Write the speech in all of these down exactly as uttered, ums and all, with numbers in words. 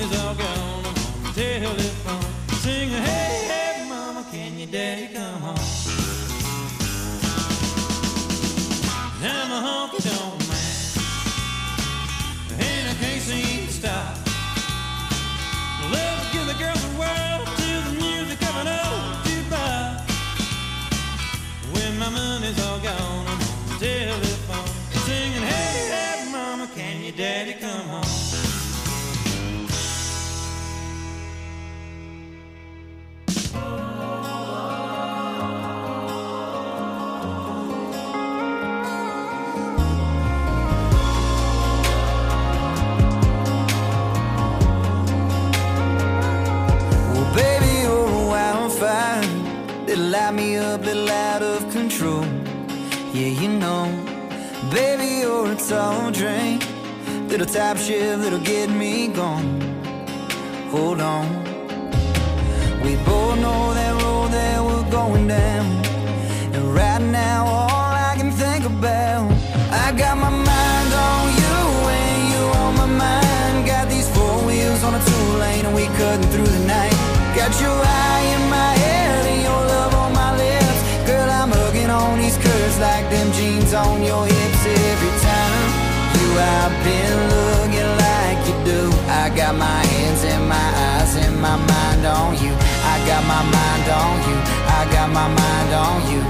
is all gone. I'm on the telephone, singing, hey, hey, mama, can your daddy come home? I'm a honky-tonk man, and I can't seem to stop. Love to give the girls the world to the music of an old jukebox. When my money's all gone, I'm on the telephone, singing, hey, hey, mama, can your daddy come home? Light me up, little out of control. Yeah, you know, baby, you're a tall drink, little top shift that'll get me gone. Hold on, we both know that road that we're going down, and right now all I can think about, I got my mind on you and you on my mind. Got these four wheels on a two-lane and we cutting through the night. Got your eye in my head and your love on my lips. Girl, I'm hugging on these curves like them jeans on your hips. Every time you I've been looking like you do. I got my hands and my eyes and my mind on you. I got my mind on you. I got my mind on you.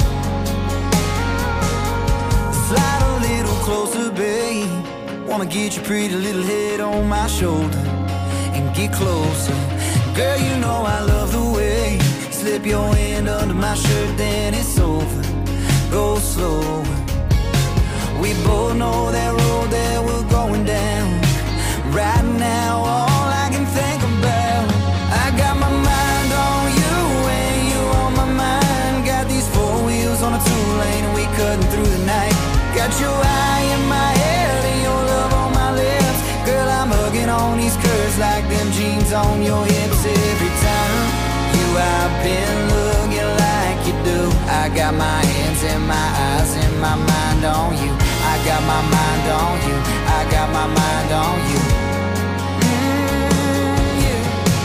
Slide a little closer, babe. Wanna get your pretty little head on my shoulder and get closer. Girl, you know I love the way you slip your hand under my shirt, then it's over. Go slower. We both know that road that we're going down. Right now, all I can think about, I got my mind on you and you on my mind. Got these four wheels on a two-lane and we cutting through the night. Got your eye in my head and your love on my lips. Girl, I'm hugging on these curves like them jeans on your hips. Every time you I've been looking like you do. I got my hands and my eyes and my mind on you. I got my mind on you. I got my mind on you. Mm, yeah.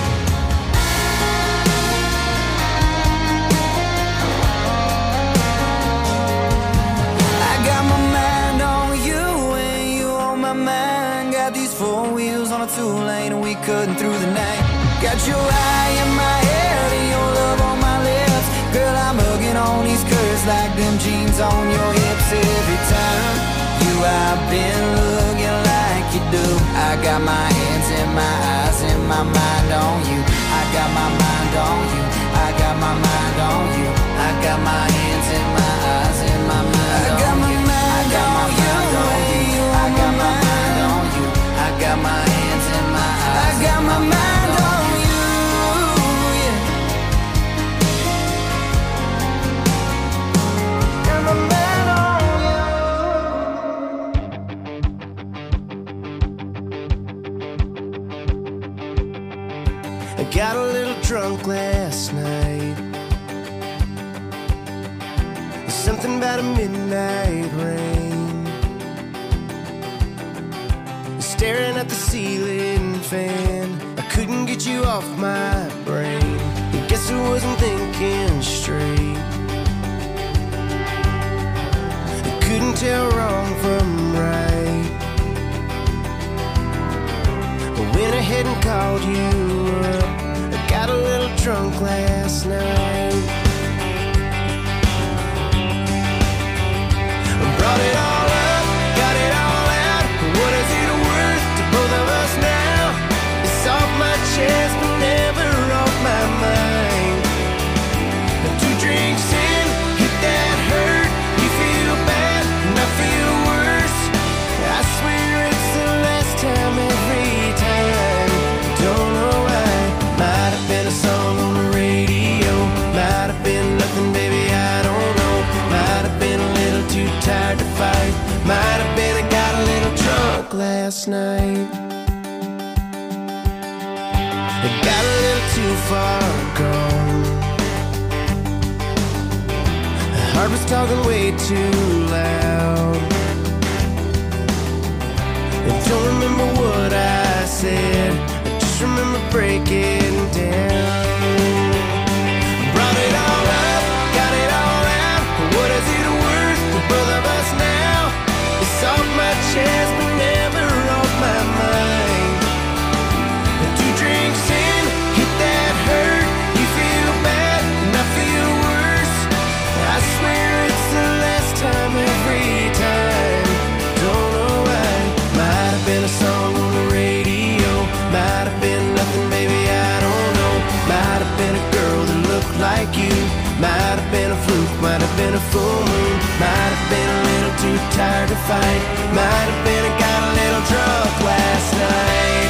I got my mind on you and you on my mind. Got these four wheels on a two-lane and we cutting through the night. Got your eye in my head and your love on my lips. Girl, I'm hugging on these curves like them jeans on your hips. Every time you I've been looking like you do. I got my hands and my eyes and my mind on you. I got my mind on you. I got my mind on you. I got my hands and my eyes and my mind on you. I got my mind on you. I got my mind on you. I got my hands and my eyes. I got my mind on you. Yeah. Got my mind on you. I got a little drunk last night. Something about a midnight rain. Staring at the ceiling fan, I couldn't get you off my brain. I guess I wasn't thinking straight. I couldn't tell wrong from right. I went ahead and called you up. I got a little drunk last night. I brought it all up, got it all out. What is it worth to both of us now? It's off my chest but never off my mind. Two drinks in, hit that hurt. You feel bad and I feel worse. I swear it's the last time every time. Don't know why. Might have been a song on the radio. Might have been nothing, baby, I don't know. Might have been a little too tired to fight. Might have been I got a little drunk last night. I got a little too far gone. The heart was talking way too loud. I don't remember what I said. I just remember breaking down. Brought it all up, got it all out. What is it worth to both of us now? It's off my chest but never off my mind. Two drinks in, hit that hurt. You feel bad and I feel worse. I swear it's the last time every time. Don't know why. Might have been a song on the radio. Might have been nothing, baby, I don't know. Might have been a girl that looked like you. Might have been a fluke, might have been a full moon. Might have been a little too tired to fight. Might have been I got a little drunk last night.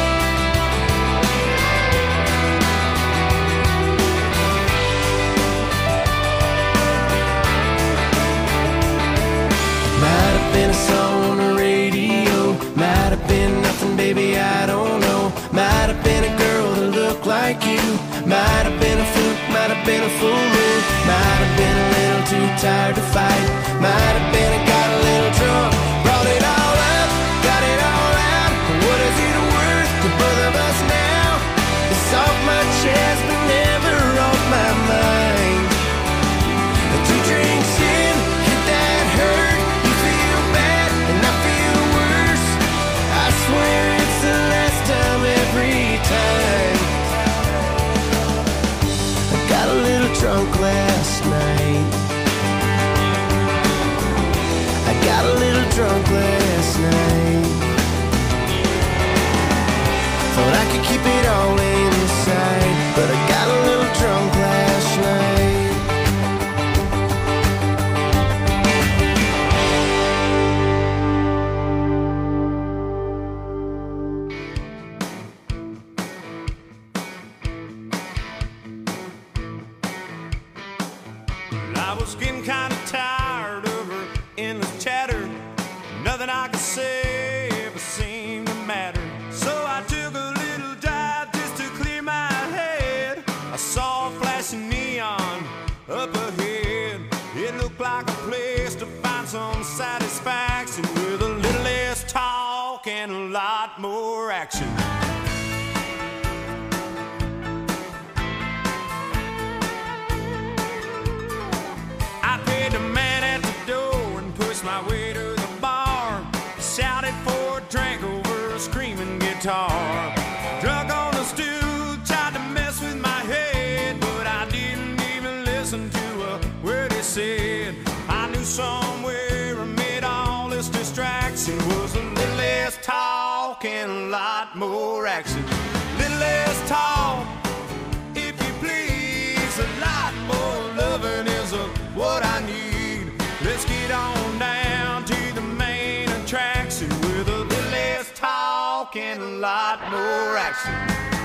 Might have been a song on the radio. Might have been nothing, baby, I don't know. Might have been a girl that looked like you. Might have been a fluke, might have been a full moon. Might have been a little too tired to fight. Might have been I got a little drunk. Brought it all up, got it all out. What is it worth to both of us now? It's off my chest but never off my mind. Two drinks in, hit that hurt. You feel bad and I feel worse. I swear it's the last time every time. I got a little drunk last night. I got a little drunk last night. Thought I could keep it all inside, but I got a little drunk last night. I was getting kind of tired of her endless chatter. Nothing I could say ever seemed to matter. So I took a little dive just to clear my head. I saw a flashing neon up ahead. It looked like a place to find some satisfaction, with a little less talk and a lot more action. I paid the man at the door and pushed my way to the bar. Shouted for a drink over a screaming guitar. Drunk on the stool, tried to mess with my head, but I didn't even listen to a word he said. I knew somewhere amid all this distraction was a little less talk and a lot more action. Little less talk, if you please, a lot more loving is a what I need. Let's get on down to the main attraction, with a little less talk and a lot more action.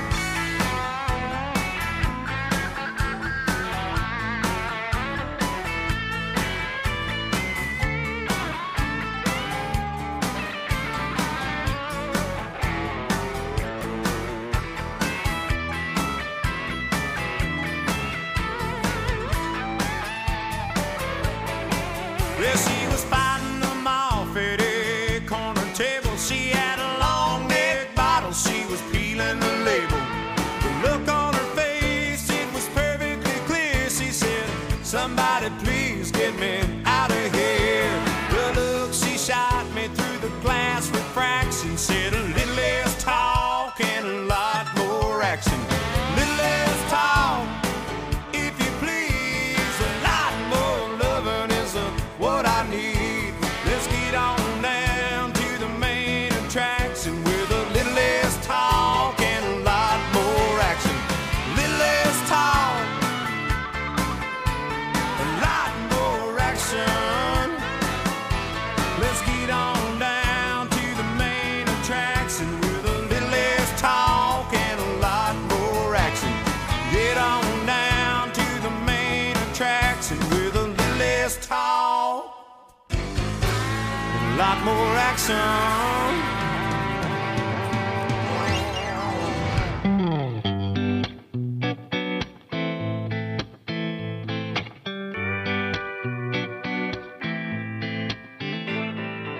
Well, she was fighting them off at a corner table. She had a long neck bottle, she was peeling the label. The look on her face, it was perfectly clear. She said, somebody please get me out of here. The look she shot me through the glass refraction said, a little less talk and a lot more action. Little less talk, if you please, a lot more loving is a what I need. Let's get on down to the main attraction, with a little less talk and a lot more action. Little less talk, a lot more action. Let's get on down to the main attraction, with a little less talk and a lot more action. Get on down to the main attraction, with a little less talk, a lot more action.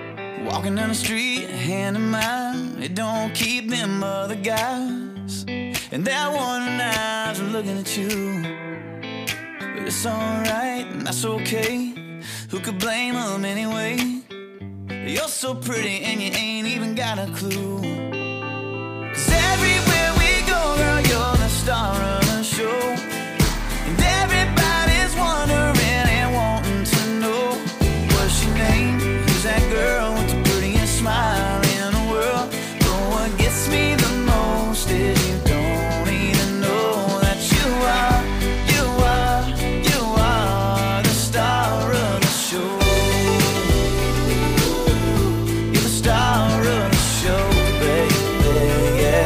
Walking down the street, hand in mine, it don't keep them other guys And that wandering eyes are looking at you. But it's alright, and that's okay. Who could blame them anyway? You're so pretty and you ain't even got a clue. Cause everywhere we go, girl, you're the star of the show. And everybody's wondering and wanting to know, what's your name? Who's that girl with the prettiest smile in the world? But what gets me the most is you don't even know that you are, you are, you are the star of the show. You're the star of the show, baby, yeah.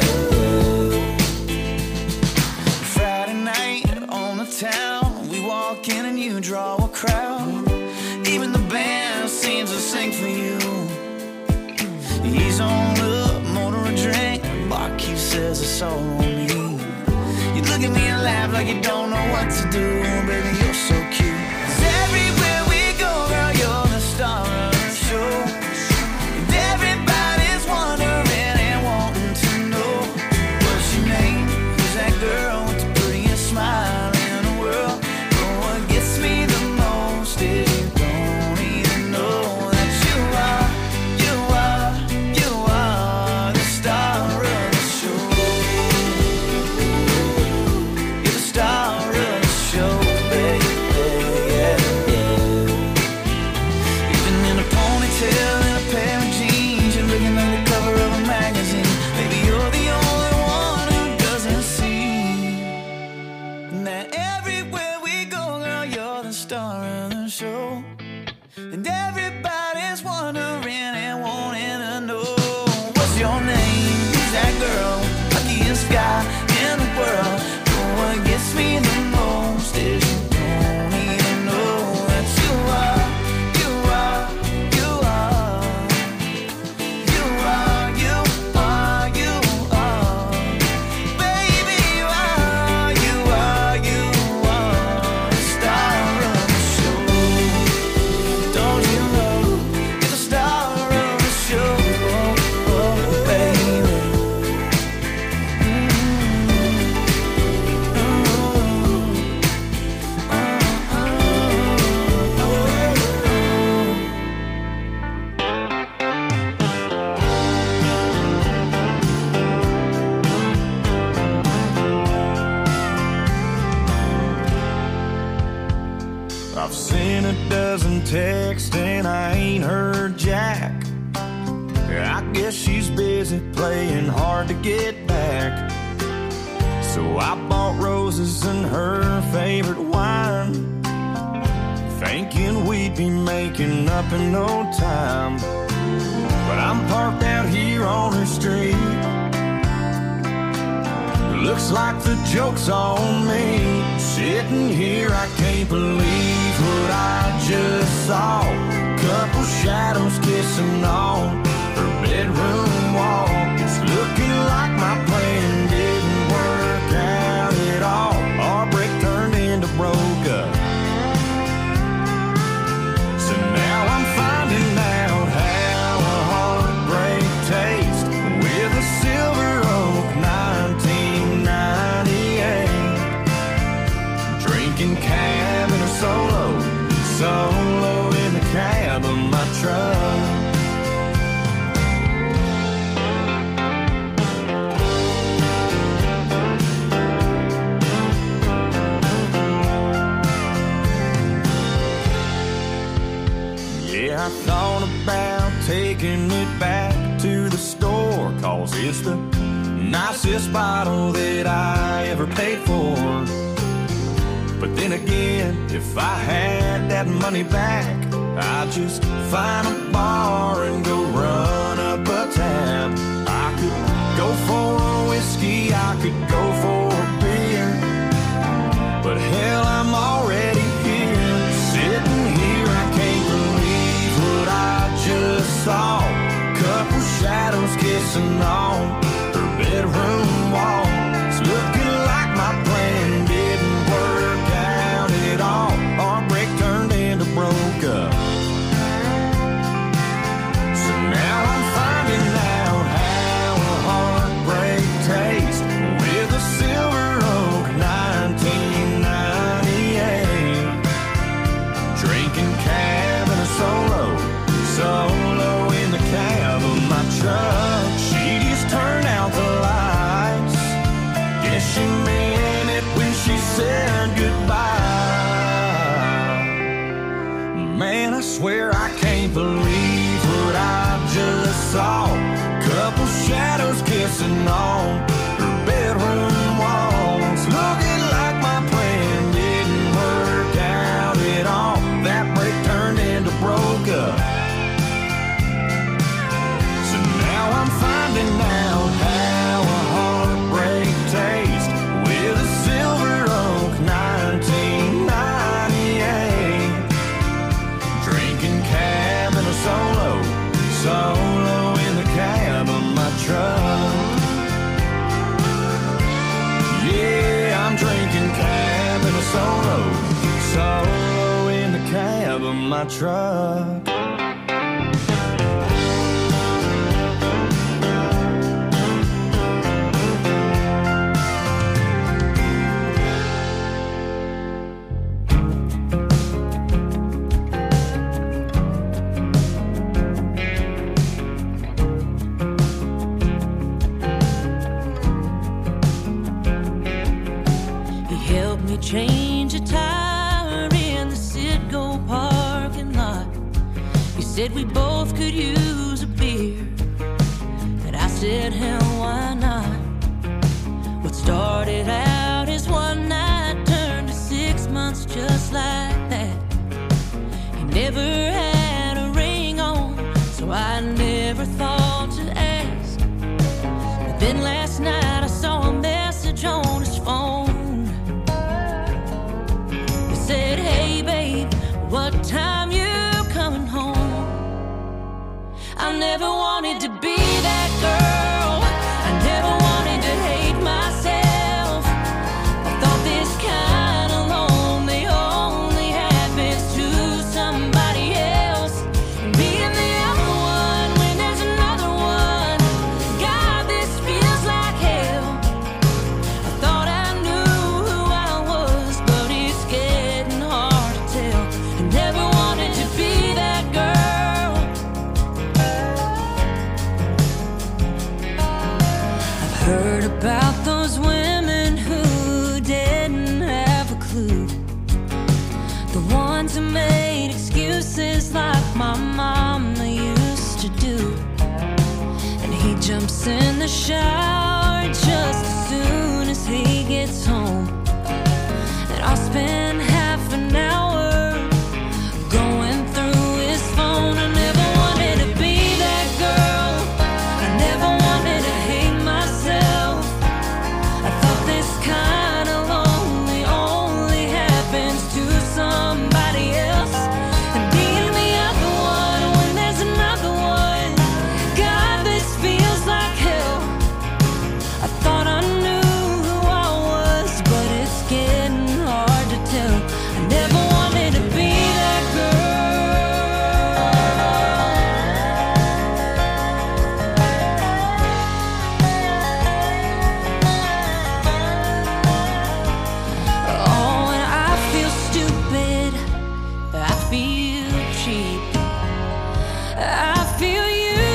Friday night on the town, we walk in and you draw a crowd. Even the band seems to sing for you. He's on up, motor a drink. Barkeep says it's all on me. You look at me and laugh like you don't know what to do. Baby, you're so cute. 'Cause everywhere we go, girl, you're the star of the show. And everybody's wondering and wanting to know, what's your name? Who's that girl with the prettiest smile in the world? But what gets me the most is you don't even know that you are, you are, you are the star of the show. You're the star of the show, baby, yeah, yeah. Even in a ponytail and a pair of jeans, you're looking like the cover of a magazine. Maybe you're the only one who doesn't see that everywhere we go, girl, you're the star of the show. And everybody's wondering and wanting to know, what's your name? Who's that girl? Luckiest guy in the world. But what gets me the most is you don't even know that you are, you are, you are, you are, you are, you are. Baby, you are, you are, you are the star of the show. Don't you know you're the star of the show, oh, baby. I've sent a dozen texts and I ain't heard Jack. I guess she's busy playing hard to get back. So I bought roses and her favorite wine, thinking we'd be making up in no time. But I'm parked out here on her street. Looks like the joke's on me. Sitting here, I can't believe what I just saw. Couple shadows kissing on her bedroom wall. It's looking like my plan didn't work out at all. Our break turned into broke up. So now I'm finding out how a heartbreak tastes with a Silver Oak nineteen ninety-eight. Drinking cab in a solo, solo in the cab of my truck. Yeah, I thought about taking it back to the store, 'cause it's the nicest bottle that I ever paid for. But then again, if I had that money back, I'd just find a bar and go run up a tab. I could go for a whiskey, I could go for a beer, but hell, I'm already here. Sitting here, I can't believe what I just saw. Couple shadows kissing on her bedroom wall. It's looking like my plan didn't work out at all. Our break turned into broke up. So now I'm finding out how a heartbreak tastes with a solo in the cab of my truck. Change a tire in the Citgo parking lot. You said we both could use a beer, and I said, hell, why not? What started out as one night turned to six months just like that. He never had a ring on, so I never thought to ask. But then last night I saw a message on his phone. Said, hey babe, what time you coming home? I never wanted to be that girl. I never wanted to hate myself. I thought this kind of lonely only happens to somebody else. And being the other one when there's another one, God, this feels like hell. I thought I knew who I was, but it's getting hard to tell. I never wanted to be that girl. I've heard about those women who didn't have a clue, the ones who made excuses like my mama used to do. And he jumps in the shower just as soon as he gets home, and I'll spend half an hour going through his phone. I never wanted to be that girl. I never wanted to hate myself. I thought this kind of lonely only happens to somebody else. And being the other one when there's another one, God, this feels like hell. I thought I knew who I was, but it's getting hard to tell. I never wanted to be that Oh, and I feel stupid, I feel cheap, I feel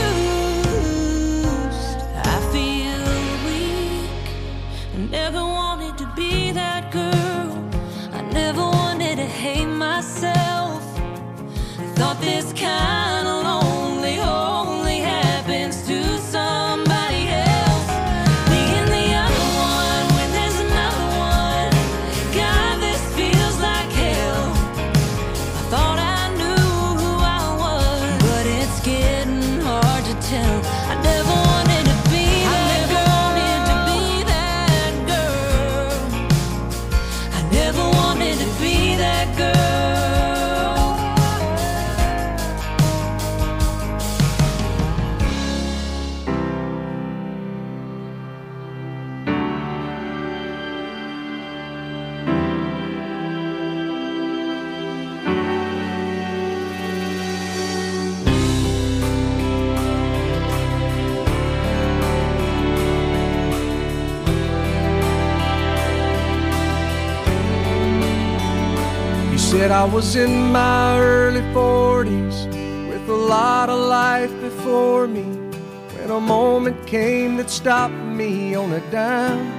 used, I feel weak. I never wanted to be that girl. I never wanted to hate myself. I thought this kind of lonely only happens to somebody else. Being the other one when there's another one, God, this feels like hell. I thought I knew who I was, but it's getting hard to tell. I never wanted to be that girl. Wanted to be that girl. I never wanted to be that girl. He said I was in my early forties with a lot of life before me, when a moment came that stopped me on a dime.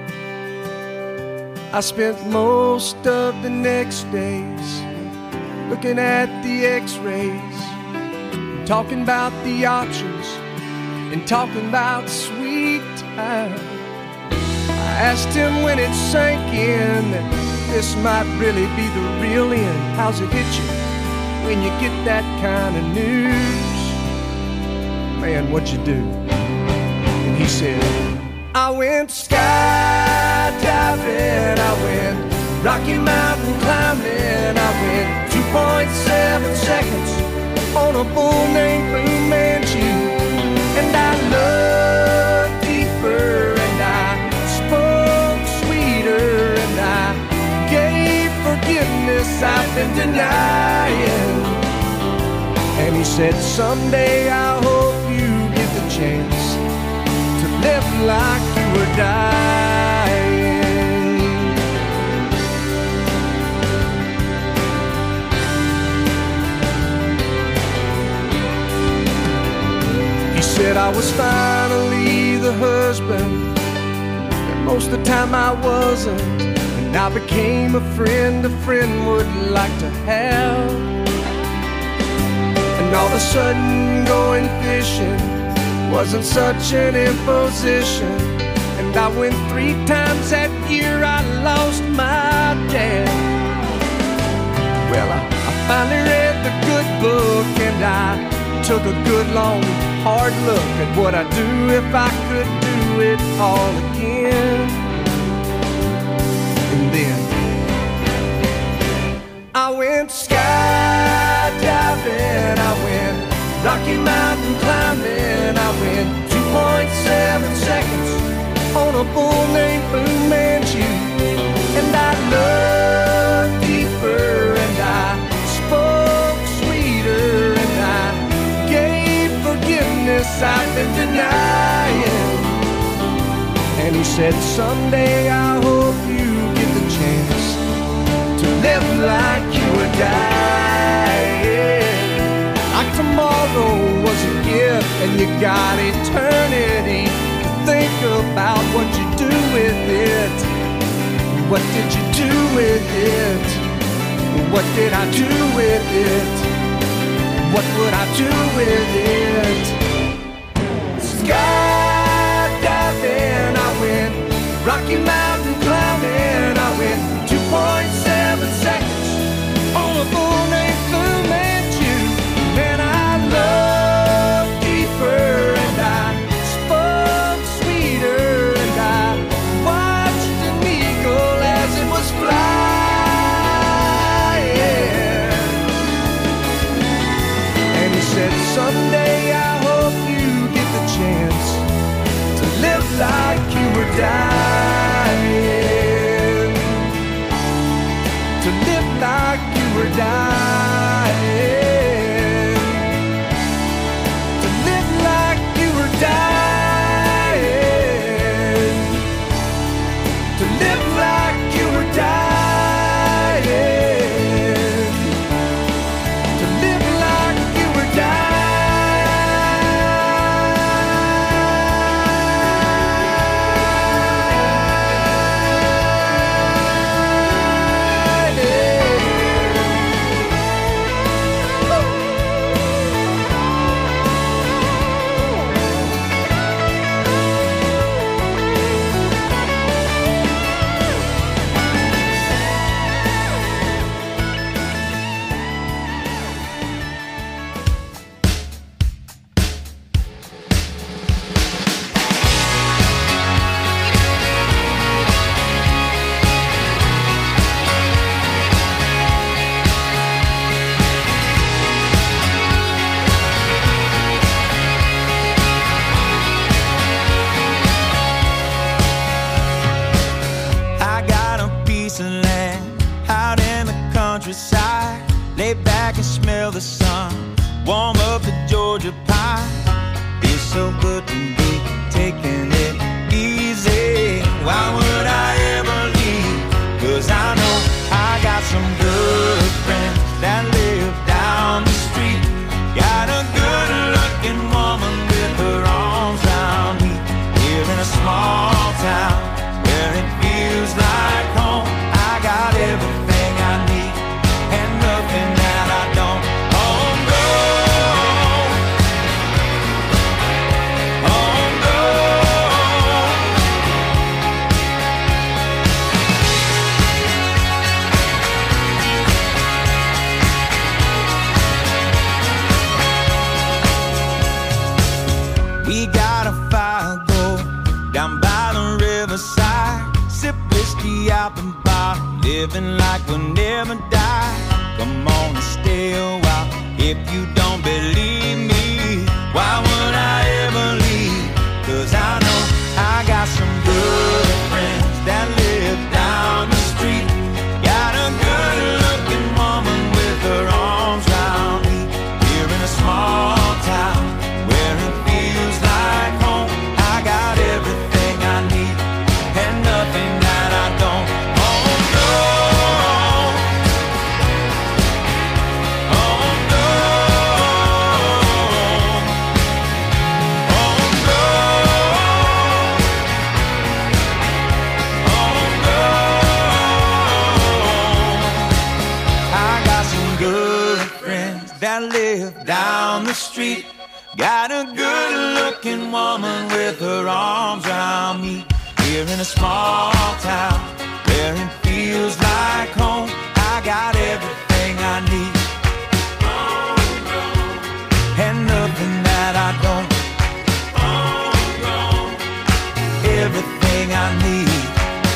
I spent most of the next days looking at the x-rays, talking about the options and talking about sweet time. I asked him when it sank in that this might really be the real end. How's it hit you when you get that kind of news? Man, what'd you do? And he said, I went skydiving, I went Rocky Mountain climbing, I went two point seven seconds on a bull named Fu Manchu. And I loved deeper, and I spoke sweeter, and I gave forgiveness I've been denying. And he said, someday I hope you get the chance to live like you were dying. He said I was finally the husband, and most of the time I wasn't. And I became a friend a friend would like to have. And all of a sudden going fishing wasn't such an imposition. And I went three times that year, I lost my dad. Well, I, I finally read the good book, and I took a good long hard look at what I'd do if I could do it all again. And then I went skydiving, I went Rocky Mountain climbing, I went two point seven seconds on a bull named Fu Manchu. And I looked deeper, and I spoke sweeter, and I gave forgiveness I've been denying. And he said, someday I hope you get the chance to live like you were dying. Like tomorrow was a gift, and you got eternity to think about what you do with it. What did you do with it? What did I do with it? What would I do with it? Skydiving, I went Rocky Mountain climbing, I went two point seven seconds on a bull named Fu Manchu. And I loved deeper, and I spoke sweeter, and I watched an eagle as it was flying. And he said, someday I hope you get the chance to live like you were dying. To live like you were dying. To live like you were dying. To live like you were dying. To live like you were dying. Lay back and smell the sun, warm up the Georgia pine. Feels so good to be taking it easy. Why would I ever leave? Cause I know I got some good friends that live down the street. Got a good looking woman with her arms round me. Here in a small town where it feels like home. I got everything I need and nothing that I don't. Oh no, oh no. We got a fire go down by the riverside. Sip whiskey out the bottle, living like we'll never die. Come on and stay a while if you don't believe me. Why would I ever leave? Cause I know I got some good friends that live down the street. Got a good looking down the street. Got a good-looking woman with her arms around me. Here in a small town where it feels like home, I got everything I need and nothing that I don't. Everything I need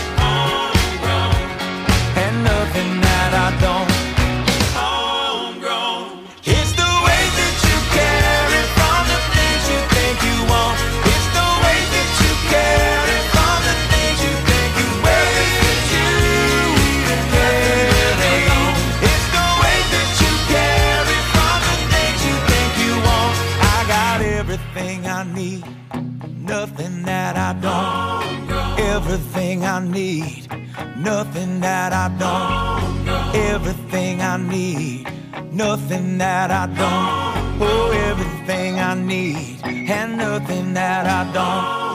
and nothing that I don't. Homegrown. It's the way that you carry from the things you think you want. It's the way that you carry from the things you think you wear. It's you even carry on. It's the way that you carry from the things you think you want. I got everything I need, nothing that I don't. Everything I need, nothing that I don't. Everything I need, nothing that I don't. Oh, everything I need, and nothing that I don't.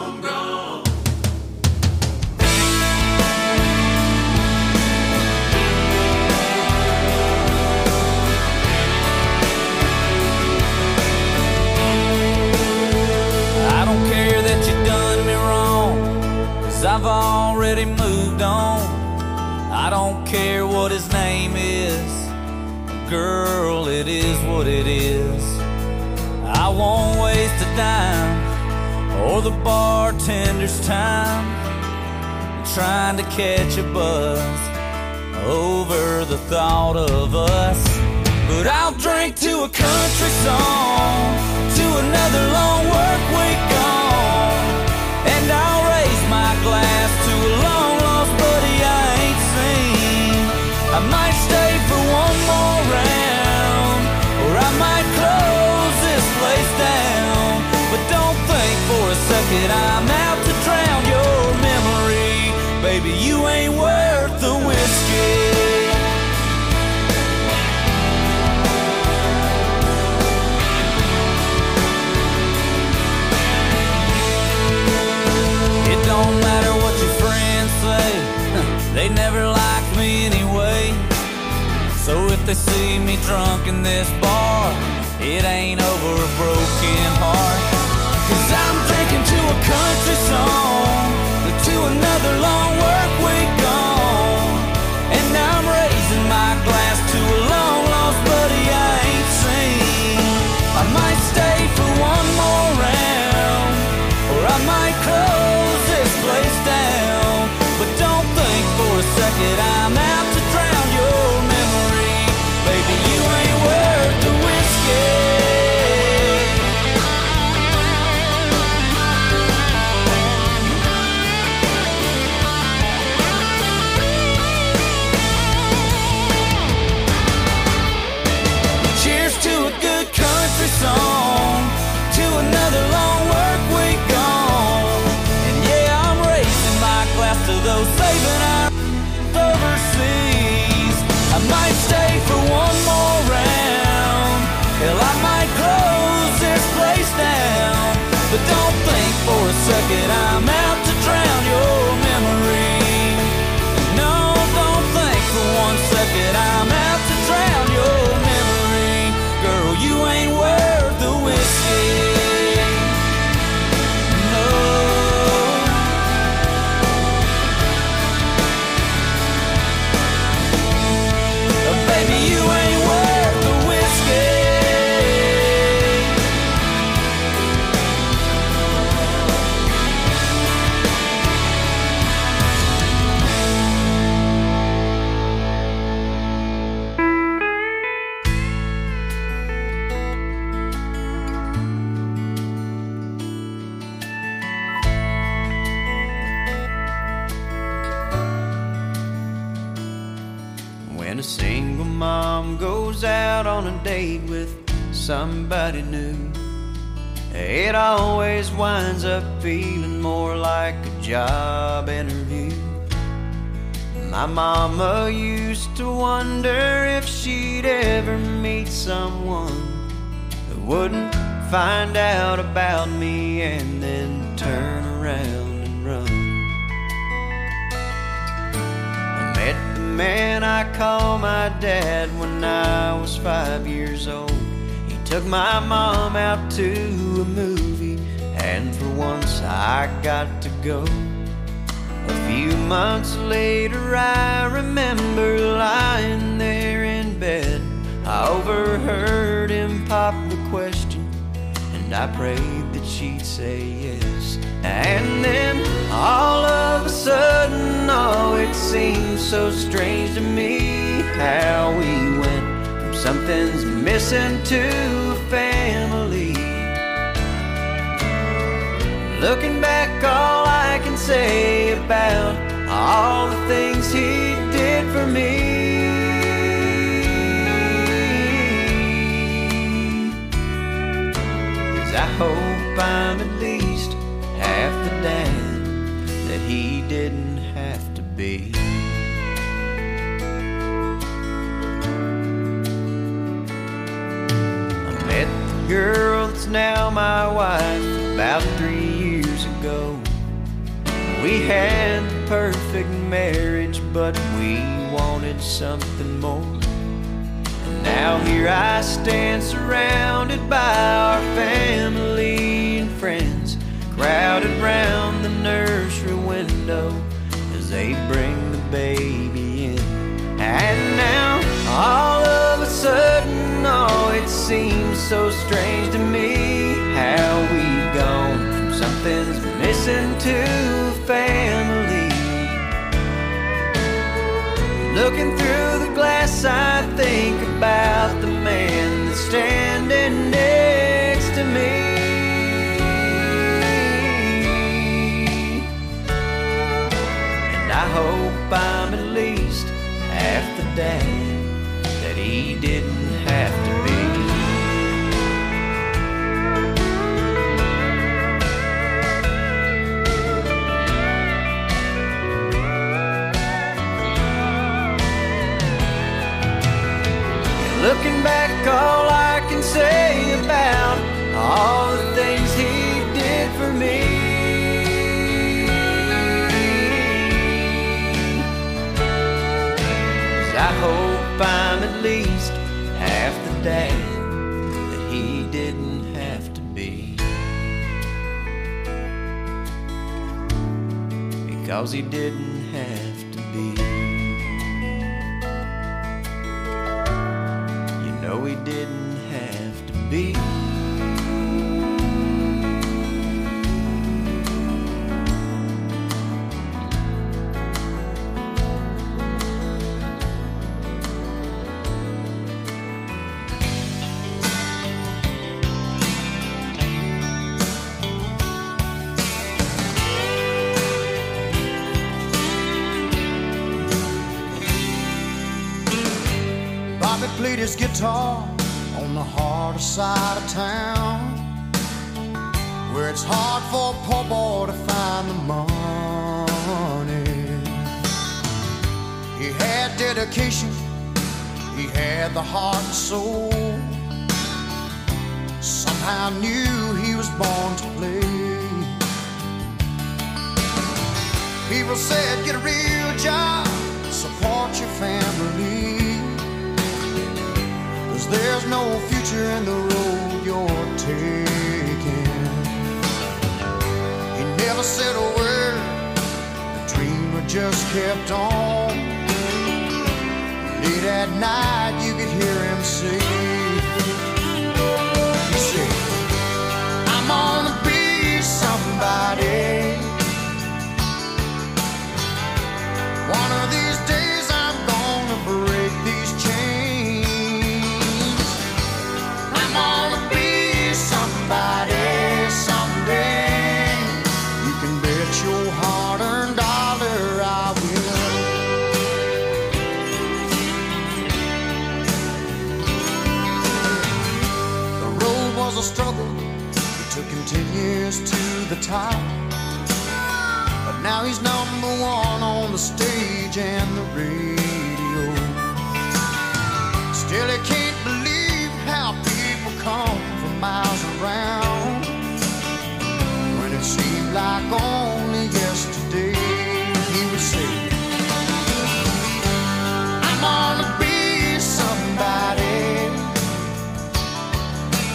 I've already moved on. I don't care what his name is. Girl, it is what it is. I won't waste a dime or the bartender's time trying to catch a buzz over the thought of us. But I'll drink to a country song, to another long work week gone, and I'll raise my glass to a long lost buddy I ain't seen. I might stay for one more round, or I might close this place down. But don't think for a second I'm out to drown your memory. Baby, you ain't worth the whiskey. Don't matter what your friends say, they never liked me anyway. So if they see me drunk in this bar, it ain't over a broken heart. Cause I'm drinking to a country song, to another long work week gone, and I'm raising my glass to a long lost buddy I ain't seen. I might stay for one more round, or I might close this place down. But don't think for a second I'm out to drown your memory. Baby, you ain't worth the whiskey. Cheers to a good country song, to another long work week gone. And yeah, I'm raising my glass to those saving our overseas. I might stay for one more round, hell, I might close this place down. But don't think for a second I'm out to drown your memory. No, don't think for one second I'm out to drown your memory. Girl, you ain't worth the whiskey. No. Baby, you ain't worth the whiskey. When a single mom goes out on a date with somebody new, it always winds up feeling more like a job interview. My mama used to wonder if she'd ever meet someone who wouldn't find out about me and then turn around and run. I met the man I call my dad when I was five years old. He took my mom out to a movie, and for once I got to go. A few months later I remember lying there in bed. I overheard him pop the question, and I prayed that she'd say yes. And then all of a sudden, oh, it seemed so strange to me how we went from something's missing to a family. Looking back, all I can say about all the things he did for me is I hope I'm at least half the dad that he didn't have to be. I met the girl that's now my wife about three years ago. We had the perfect marriage, but we wanted something more. And now here I stand surrounded by our family and friends, crowded round the nursery window as they bring the baby in. And now all of a sudden, oh, it seems so strange to me how we've gone from something's missing to a family. Looking through the glass, I think about the man that's standing next to me. And I hope I'm at least half the dad that he didn't have to be. Looking back, all I can say about all the things he did for me is I hope I'm at least half the dad that he didn't have to be, because he didn't have to be. No, he didn't have to be. Bobby played his guitar on the harder side of town, where it's hard for a poor boy to find the money. He had dedication, he had the heart and soul. Somehow knew he was born to play. People said, get a real job, support your family, 'cause there's no future in the road you're taking. He never said a word, the dreamer just kept on. Late at night you could hear him say, he said, I'm gonna be somebody. One of these days I'm gonna break these chains. I'm gonna be somebody someday. You can bet your hard-earned dollar I will. The road was a struggle, it took him ten years to the top. But now he's number one on the stage and the radio. Still he can't believe how people come from miles around, when it seemed like only yesterday he would say, I'm gonna be somebody.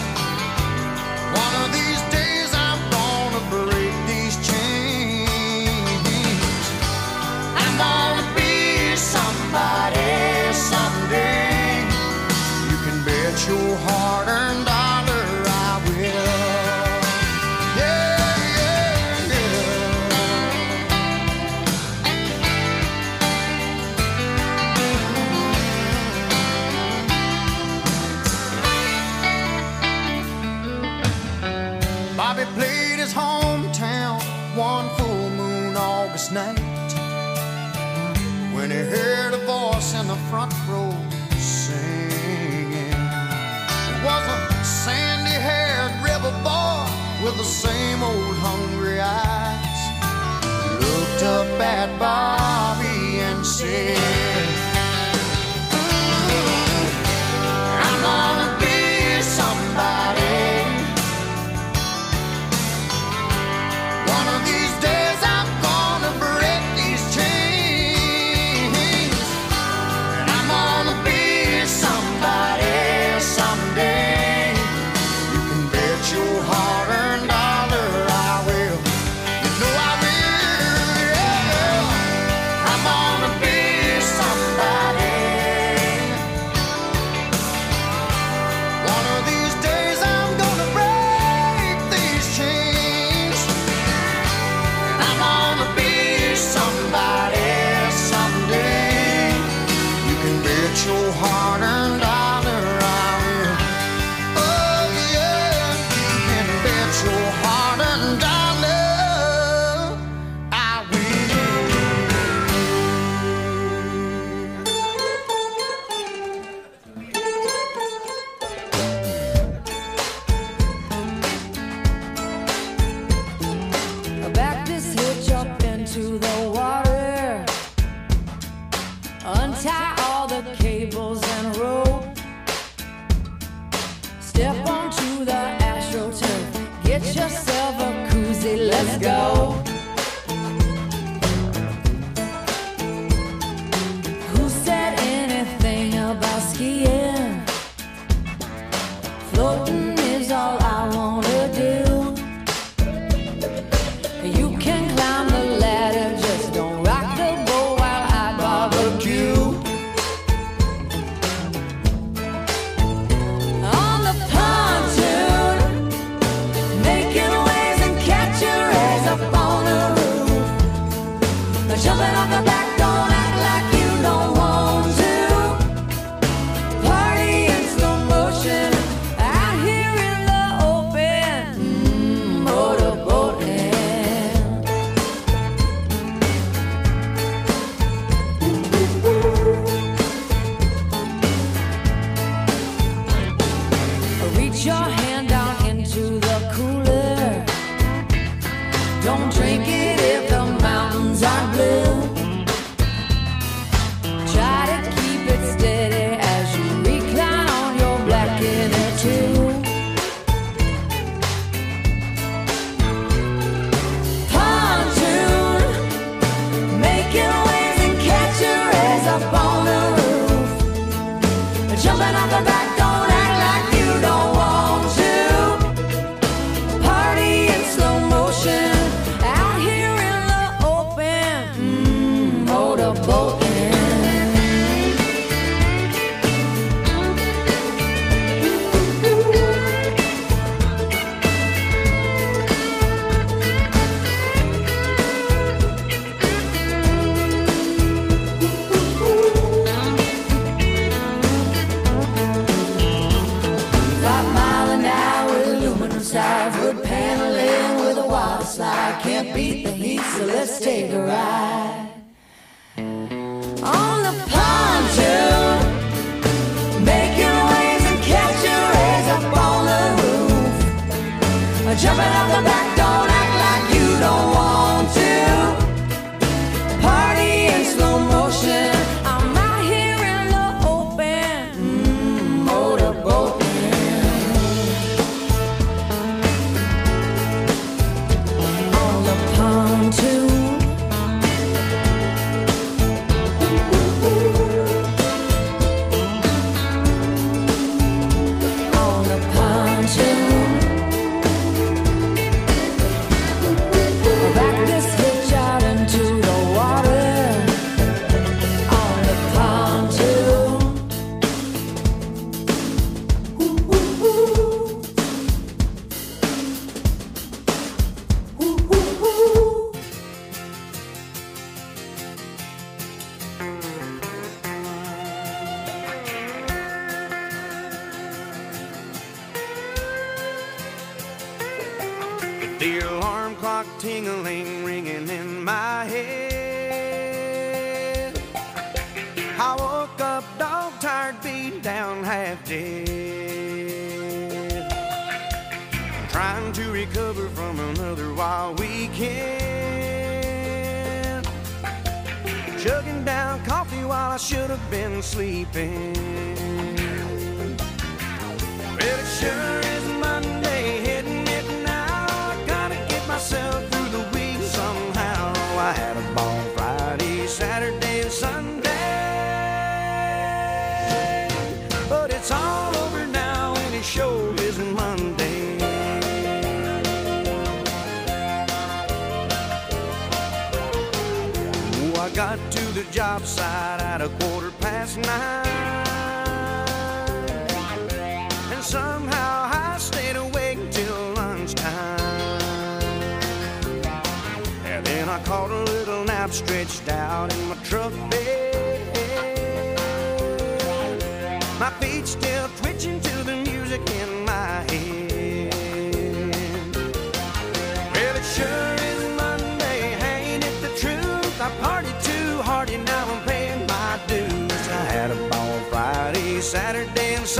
when he heard a voice in the front row singing. It was a sandy-haired rebel boy with the same old hungry eyes. He looked up at Bobby and said, I'm gonna be somebody. One of these days I'm gonna break these chains, and I'm gonna be somebody someday. You can bet your hard-earned dollar I will. You know I will, yeah. I'm gonna be somebody. One of these days I'm gonna break these chains, and I'm gonna be somebody someday. You can bet your hard-earned dollar I will. Oh yeah, you can bet your hard-earned dollar I will. Back this hitch up into the water. Untie all the cables and rope. Step onto the AstroTurf. Get yourself a koozie, let's go. Who said anything about skiing? Floating is all I wanna do. You can climb the ladder, just don't rock the boat while I barbecue. On the pontoon, making waves and catching rays up on the roof. Jumping off the back, don't act like you don't want to. Party in slow motion, out here in the open. Mm, motorboating. Reach your hand down into the cooler. Don't drink it if the mountains are blue. Try to keep it steady as you recline on your black inner tube. Pontoon, making waves and catching rays up on the roof. Jumping off the back, don't act like you don't want to. Party in slow motion, out here in the open. Mm, motorboating. Five mile an hour, aluminum sides, wood paneling with a water slide. Can't beat the heat, so let's take a ride. On the pontoon, making waves and catching rays up on the roof. Jumping off the back, don't act like you don't want to. Party in slow motion, I'm out here in the open. Mm, motorboating. On the pontoon. On the pontoon. Back this hitch out into the water. On the pontoon. Ooh, ooh, ooh. Ooh, ooh, ooh. The alarm clock tingling, ringing in my head. I woke up dog tired, beat down, half dead, trying to recover from another wild weekend, chugging down coffee while I should have been sleeping. Well, it sure is Monday, hitting it now. I gotta get myself through the week somehow. I had a ball Friday, Saturday, and Sunday, but it's all over now and it sure isn't Monday. Oh, I got to the job site at a quarter past nine, and somehow I stayed awake till lunchtime. And then I caught a little nap stretched out in my truck bed, my feet still twitching to the music in my head. Well, it sure is Monday, ain't it the truth? I partied too hard and now I'm paying my dues. I had a ball Friday, Saturday, and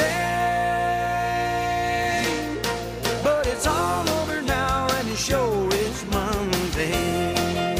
Sunday, but it's all over now and it sure is Monday.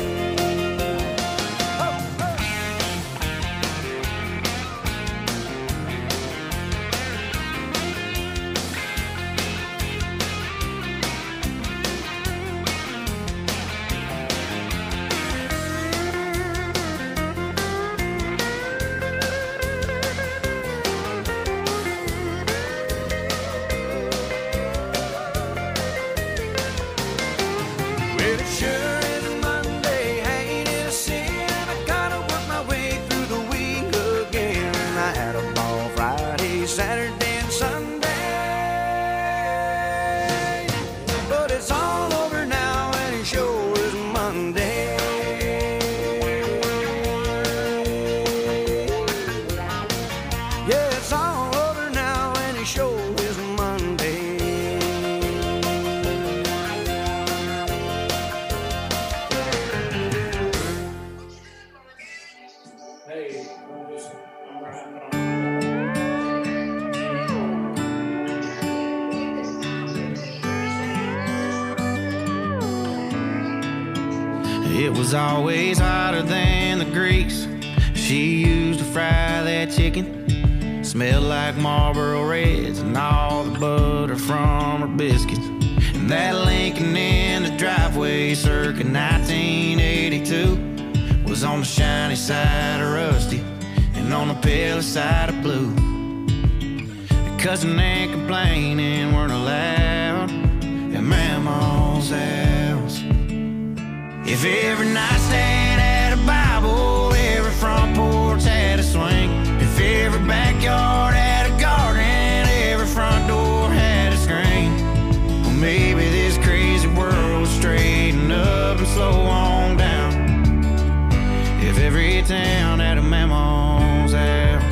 Saturday and Sunday, but it's all over now and it sure is Monday. Yeah, it's all over now and it sure is Monday. Hey, I'm just, I'm riding on. It was always hotter than the grease she used to fry that chicken. Smelled like Marlboro Reds and all the butter from her biscuits. And that Lincoln in the driveway circa nineteen eighty-two was on the shiny side of rusty and on the pale side of blue. Cussing and complaining weren't allowed at Mama's house. If every nightstand had a Bible, every front porch had a swing, if every backyard had a garden, every front door had a screen, well, maybe this crazy world would straighten up and slow on down. If every town had a Mama's house.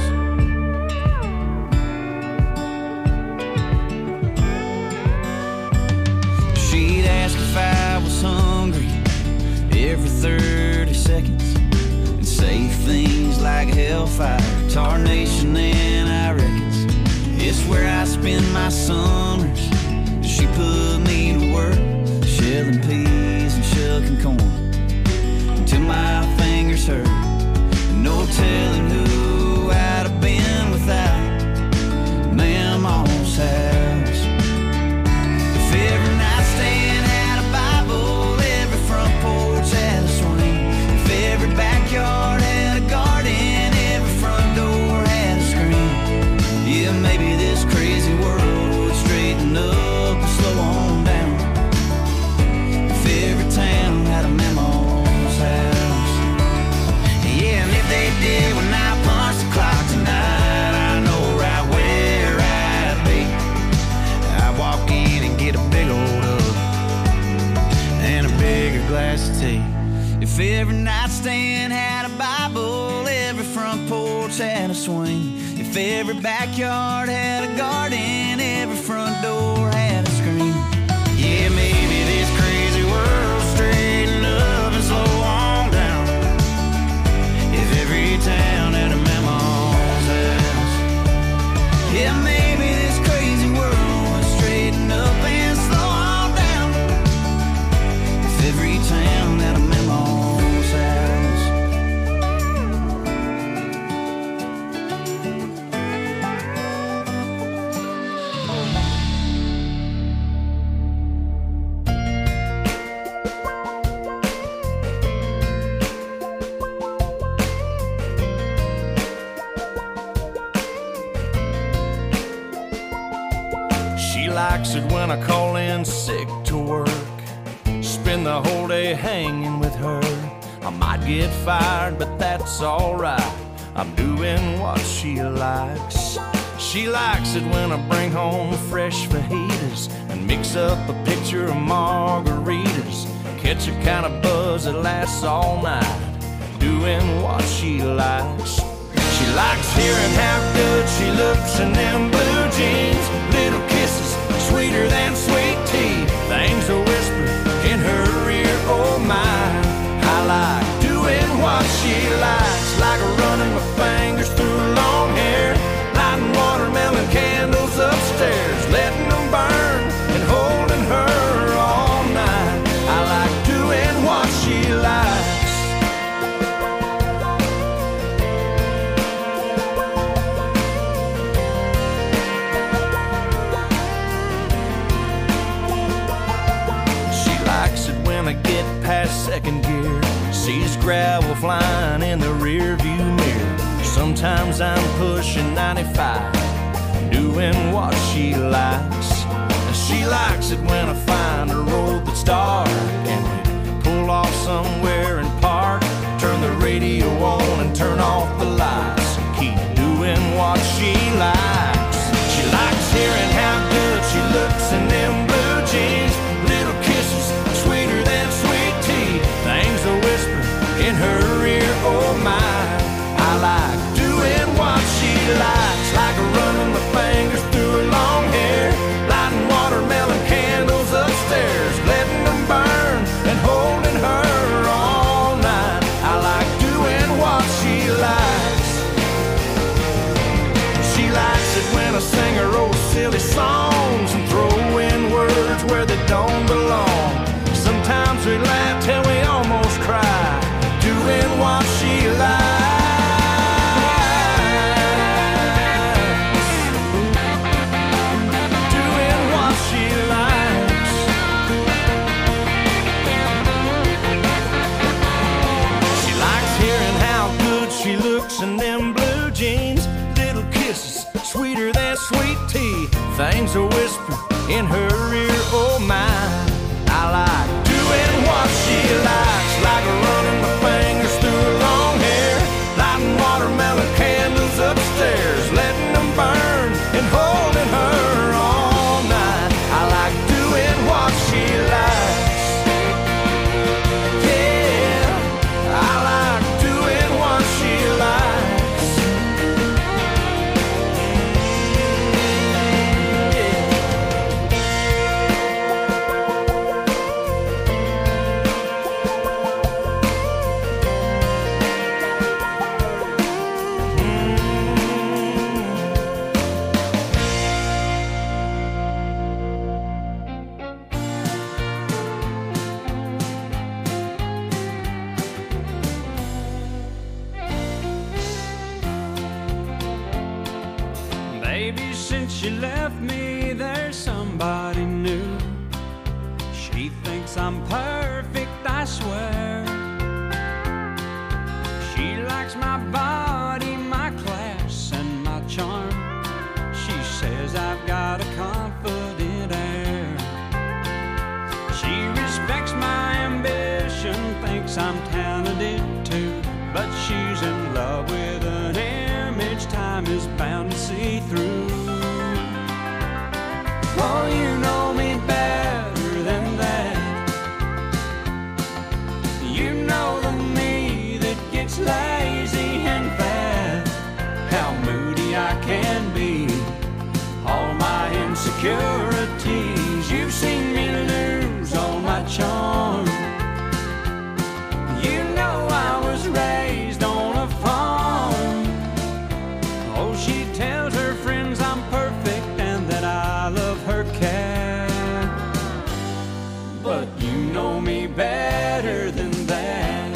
She'd ask if I was hungry every thirty seconds and say things like hellfire, tarnation, and I reckons it's where I spend my summers. She put me to work shelling peas and shucking corn until my fingers hurt. No telling who I'd have been without Mama's house. If every nightstand had a Bible, every front porch had a swing, if every backyard had a garden, every front door had a screen, yeah, maybe this crazy world would straighten up and slow on down. If every town had a Mama's house. Yeah, and if they did when I punched the clock tonight, I know right where I'd be. I'd walk in and get a big old hug and a bigger glass of tea. If every nightstand had a Bible, every front porch had a swing, if every backyard had a garden, every front door had a screen, yeah, maybe this crazy world straighten up and slow on down. If every town had a likes it when I call in sick to work. Spend the whole day hanging with her. I might get fired, but that's alright. I'm doing what she likes. She likes it when I bring home fresh fajitas and mix up a pitcher of margaritas. Catch a kind of buzz that lasts all night, doing what she likes. She likes hearing how good she looks in them blue jeans. Little kisses, sweeter than sweet tea. Things are whispered in her ear, oh my. I like doing what she likes, like running my fingers through long hair, lighting watermelon candles upstairs, letting them burn and holding her all night. I like doing what she likes. I get past second gear, sees gravel flying in the rear view mirror. Sometimes I'm pushing ninety-five, doing what she likes. And she likes it when I find a road that's dark and we pull off somewhere and park. Turn the radio on and turn off the lights and keep doing what she likes. She likes hearing how good she looks in them blue jeans. Little kisses, sweeter than sweet tea. Things are whispered in her ear, oh my. I like doing what she likes, like running my fingers through her long hair, lighting watermelon candles upstairs, letting them burn and holding her all night. I like doing what she likes. She likes it when I sing her old silly songs and throw in words where they don't belong. Sometimes we laugh till we almost cry, doing what she likes. Doing what she likes. She likes hearing how good she looks in them blue jeans. Little kisses, sweeter than sweet tea. Things are whispered in her ear, oh my. I like doing what she likes, like running my fingers through her long hair, lighting watermelon candles upstairs, letting them burn and holding her all night. I like doing what she likes. Yeah, I like doing what she likes. Baby, since you left me, there's somebody new. She thinks I'm perfect, I swear. She likes my body, my class, and my charm. She says I've got a confident air. She respects my ambition, thinks I'm talented too, but she's in love with an image time is bound to see through. Oh, you know me better than that. You know the me that gets lazy and fat, how moody I can be, all my insecurities. You've seen me lose all my charm. You know I was raised on a farm. Oh, she tells her friends I'm perfect and that I love her cat. But you know me better than that.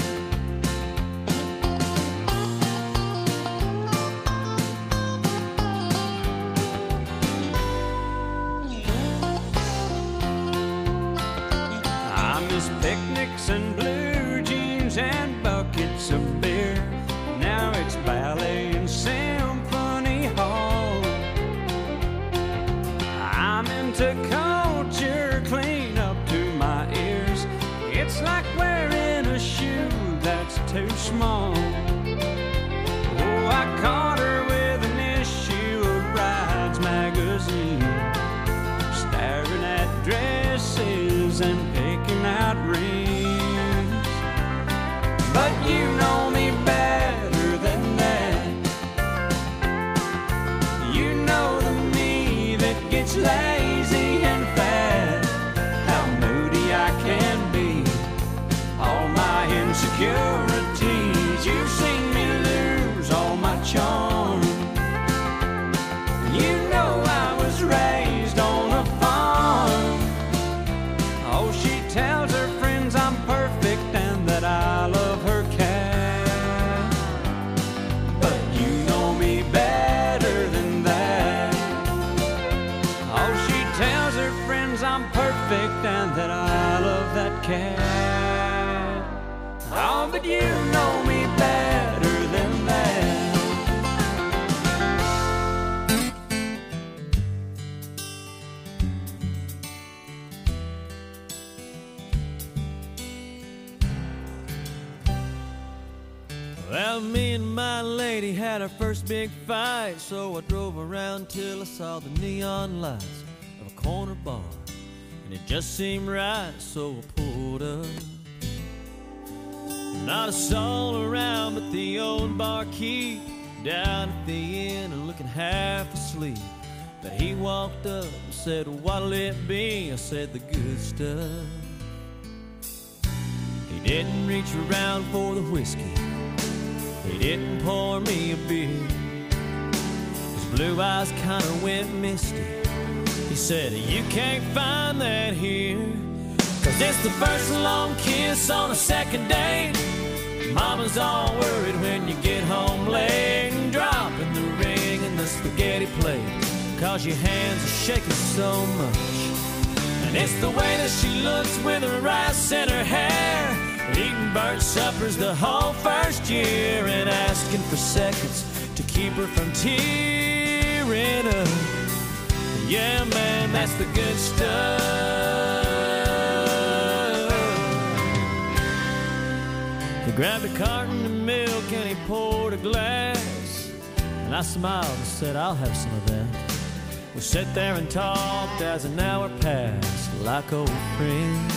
I miss picnics and blue jeans and buckets of beer. Now it's ballet and symphony hall. I'm into come on. Oh, I caught her with an issue of Rides magazine, staring at dresses and picking out rings. But you know me better than that. You know the me that gets lazy and fat, how moody I can be, all my insecurities. You've seen me lose all my charm. You know I was raised on a farm. Oh, she tells her friends I'm perfect and that I love her cat. But you know me better than that. Oh, she tells her friends I'm perfect and that I love that cat. Oh, but you know me better than that. Well, me and my lady had our first big fight, so I drove around till I saw the neon lights of a corner bar, and it just seemed right, so I pulled up. Not a soul around but the old barkeep down at the inn and looking half asleep. But he walked up and said, "What'll it be?" I said, "The good stuff." He didn't reach around for the whiskey, he didn't pour me a beer. His blue eyes kinda went misty. He said, "You can't find that here, 'cause it's the first long kiss on a second date. Mama's all worried when you get home late, and dropping the ring in the spaghetti plate, 'cause your hands are shaking so much. And it's the way that she looks with her rice in her hair, eating burnt suppers the whole first year, and asking for seconds to keep her from tearing up. Yeah, man, that's the good stuff." He grabbed a carton of milk and he poured a glass, and I smiled and said, "I'll have some of that." We sat there and talked as an hour passed like old friends.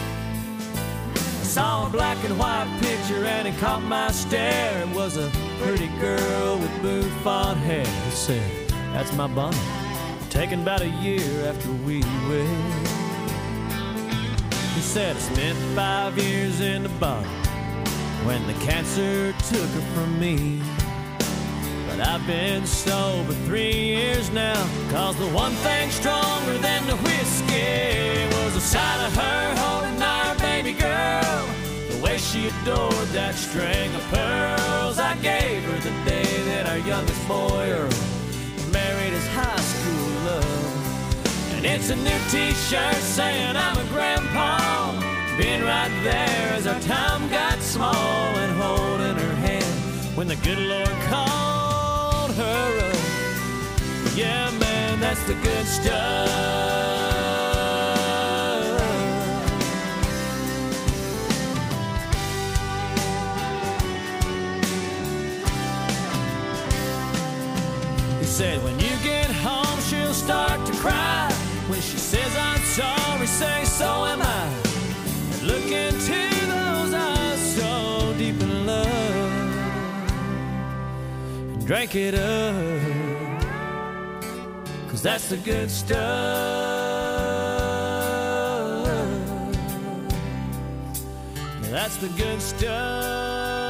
I saw a black and white picture and it caught my stare. It was a pretty girl with bouffant hair. He said, "That's my bonnet, taken about a year after we wed." He said, "I spent five years in the bottom when the cancer took her from me. But I've been sober three years now, 'cause the one thing stronger than the whiskey was the sight of her holding our baby girl, the way she adored that string of pearls I gave her the day that our youngest boy Earl married his high school love. And it's a new t-shirt saying I'm a grandpa, being right there as our time got small, and holding her hand when the good Lord called her up. Yeah, man, that's the good stuff. He said, "When you get home, she'll start to cry. When she says I'm sorry, say so am I. And look into those eyes so deep in love, and drink it up, 'cause that's the good stuff. Yeah, that's the good stuff."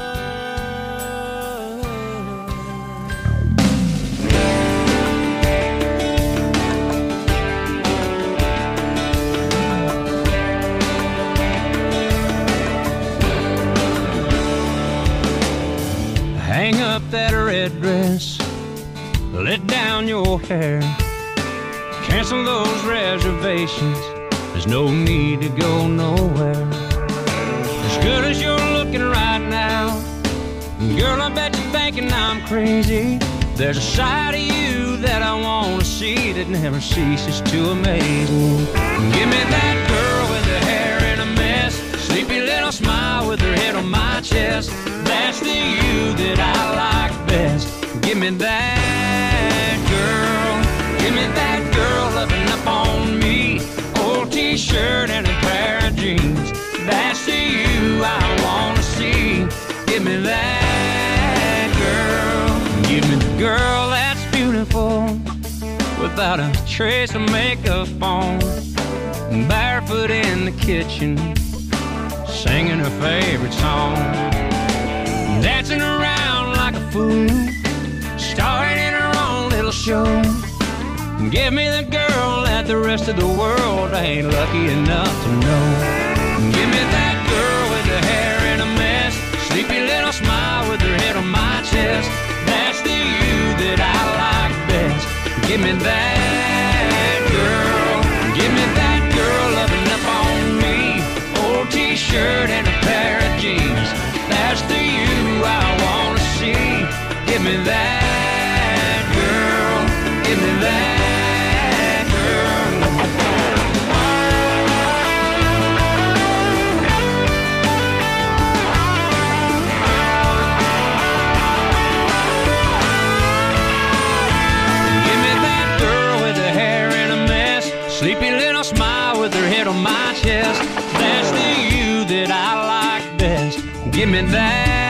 Hang up that red dress, let down your hair, cancel those reservations, there's no need to go nowhere. As good as you're looking right now, girl, I bet you're thinking I'm crazy. There's a side of you that I want to see that never ceases to amaze me. Give me that girl with her hair in a mess, sleepy little smile with her head on my chest. That's That's the you that I like best. Give me that girl. Give me that girl loving up on me. Old t-shirt and a pair of jeans. That's the you I wanna see. Give me that girl. Give me the girl that's beautiful, without a trace of makeup on, barefoot in the kitchen, singing her favorite song, dancing around like a fool, starring in her own little show. Give me the girl that the rest of the world ain't lucky enough to know. Give me that girl with the hair in a mess, sleepy little smile with her head on my chest. That's the you that I like best. Give me that girl. Give me that girl loving up on me. Old t-shirt and a pair of jeans. That's the you I wanna see. Give me that girl. Give me that. Sleepy little smile with her head on my chest. That's the you that I like best. Give me that.